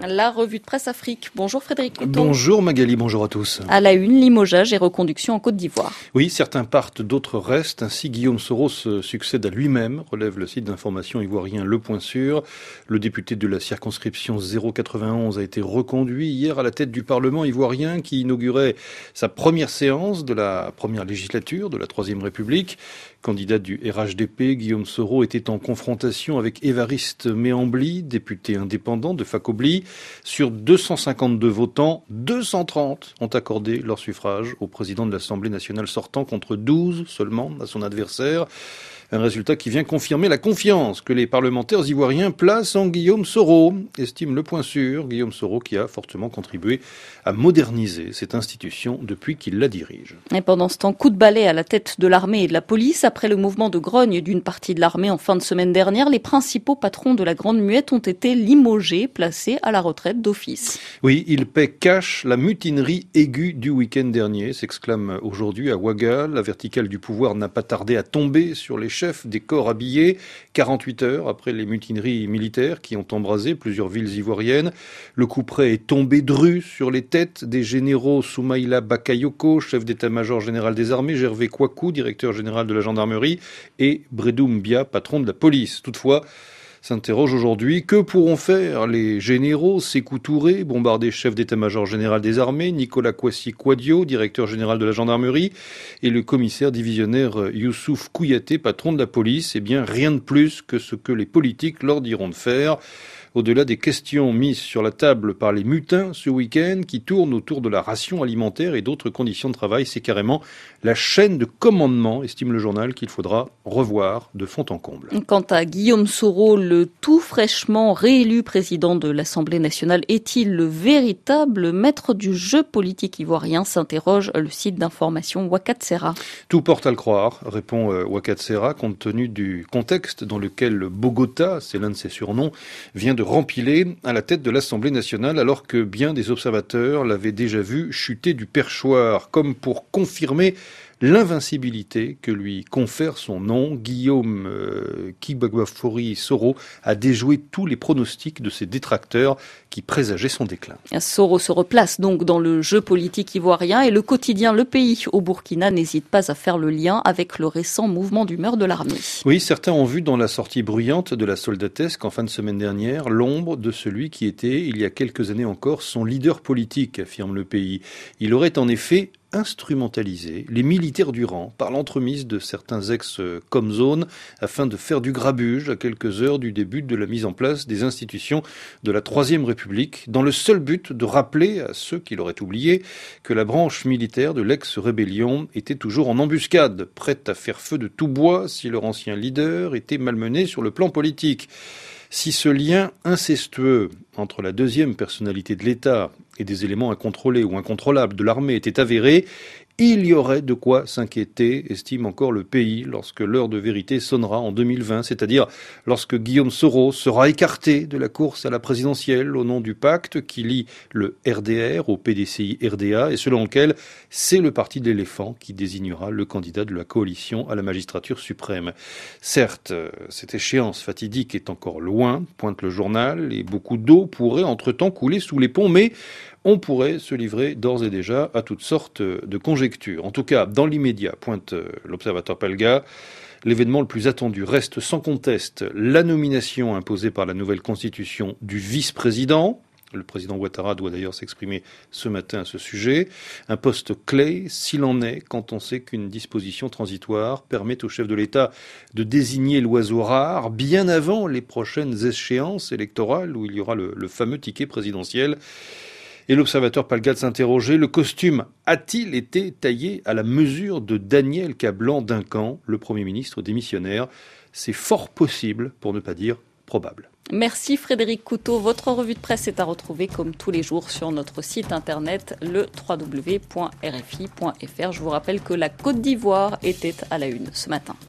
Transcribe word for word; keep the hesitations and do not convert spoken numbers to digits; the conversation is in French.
La revue de presse Afrique. Bonjour Frédéric Couton. Bonjour Magali, bonjour à tous. À la une, limogeage et reconduction en Côte d'Ivoire. Oui, certains partent, d'autres restent. Ainsi, Guillaume Soro succède à lui-même, relève le site d'information ivoirien Le Point Sûr. Le député de la circonscription zéro quatre-vingt-onze a été reconduit hier à la tête du Parlement ivoirien qui inaugurait sa première séance de la première législature de la Troisième République. Candidat du R H D P, Guillaume Soro était en confrontation avec Évariste Méambli, député indépendant de Fakobli. Sur deux cent cinquante-deux votants, deux cent trente ont accordé leur suffrage au président de l'Assemblée nationale sortant contre douze seulement à son adversaire. Un résultat qui vient confirmer la confiance que les parlementaires ivoiriens placent en Guillaume Soro, estime Le Point Sûr. Guillaume Soro qui a fortement contribué à moderniser cette institution depuis qu'il la dirige. Et pendant ce temps, coup de balai à la tête de l'armée et de la police. Après le mouvement de grogne d'une partie de l'armée en fin de semaine dernière, les principaux patrons de la Grande Muette ont été limogés, placés à la retraite d'office. Oui, ils paient cash la mutinerie aiguë du week-end dernier, s'exclame aujourd'hui à Ouaga. La verticale du pouvoir n'a pas tardé à tomber sur les chefs des corps habillés, quarante-huit heures après les mutineries militaires qui ont embrasé plusieurs villes ivoiriennes. Le coup près est tombé dru sur les têtes des généraux Soumaïla Bakayoko, chef d'état-major général des armées, Gervais Kouakou, directeur général de la gendarmerie, et Bredou Mbia, patron de la police. Toutefois, s'interroge aujourd'hui, que pourront faire les généraux Sékou Touré, bombardé chef d'état-major général des armées, Nicolas Kwasi Kwadio, directeur général de la gendarmerie, et le commissaire divisionnaire Youssouf Kouyaté, patron de la police? Eh bien, rien de plus que ce que les politiques leur diront de faire. Au-delà des questions mises sur la table par les mutins ce week-end, qui tournent autour de la ration alimentaire et d'autres conditions de travail, c'est carrément la chaîne de commandement, estime le journal, qu'il faudra revoir de fond en comble. Quant à Guillaume Soro, le tout fraîchement réélu président de l'Assemblée nationale, est-il le véritable maître du jeu politique ivoirien, s'interroge le site d'information Ouakatsera. Tout porte à le croire, répond euh, Ouakatsera, compte tenu du contexte dans lequel Bogota, c'est l'un de ses surnoms, vient de rempiler à la tête de l'Assemblée nationale, alors que bien des observateurs l'avaient déjà vu chuter du perchoir, comme pour confirmer l'invincibilité que lui confère son nom. Guillaume euh, Kibagwafori Soro a déjoué tous les pronostics de ses détracteurs qui présageaient son déclin. Soro se replace donc dans le jeu politique ivoirien et le quotidien Le Pays au Burkina n'hésite pas à faire le lien avec le récent mouvement d'humeur de l'armée. Oui, certains ont vu dans la sortie bruyante de la soldatesque en fin de semaine dernière l'ombre de celui qui était, il y a quelques années encore, son leader politique, affirme Le Pays. Il aurait en effet instrumentaliser les militaires du rang par l'entremise de certains ex-Comzone afin de faire du grabuge à quelques heures du début de la mise en place des institutions de la Troisième République, dans le seul but de rappeler à ceux qui l'auraient oublié que la branche militaire de l'ex-rébellion était toujours en embuscade, prête à faire feu de tout bois si leur ancien leader était malmené sur le plan politique. Si ce lien incestueux entre la deuxième personnalité de l'État et des éléments incontrôlés ou incontrôlables de l'armée était avéré, il y aurait de quoi s'inquiéter, estime encore Le Pays, lorsque l'heure de vérité sonnera en deux mille vingt, c'est-à-dire lorsque Guillaume Soro sera écarté de la course à la présidentielle au nom du pacte qui lie le R D R au P D C I R D A et selon lequel c'est le parti de l'éléphant qui désignera le candidat de la coalition à la magistrature suprême. Certes, cette échéance fatidique est encore loin, pointe le journal, et beaucoup d'eau pourrait entre-temps couler sous les ponts, mais on pourrait se livrer d'ores et déjà à toutes sortes de conjectures. En tout cas, dans l'immédiat, pointe l'Observateur Palga, l'événement le plus attendu reste sans conteste la nomination imposée par la nouvelle constitution du vice-président. Le président Ouattara doit d'ailleurs s'exprimer ce matin à ce sujet. Un poste clé, s'il en est, quand on sait qu'une disposition transitoire permet au chef de l'État de désigner l'oiseau rare bien avant les prochaines échéances électorales où il y aura le, le fameux ticket présidentiel. Et l'Observateur Palga s'interrogeait, le costume a-t-il été taillé à la mesure de Daniel Cablan-Duncan, le Premier ministre démissionnaire? C'est fort possible, pour ne pas dire probable. Merci Frédéric Couton. Votre revue de presse est à retrouver comme tous les jours sur notre site internet le w w w point r f i point f r. Je vous rappelle que la Côte d'Ivoire était à la une ce matin.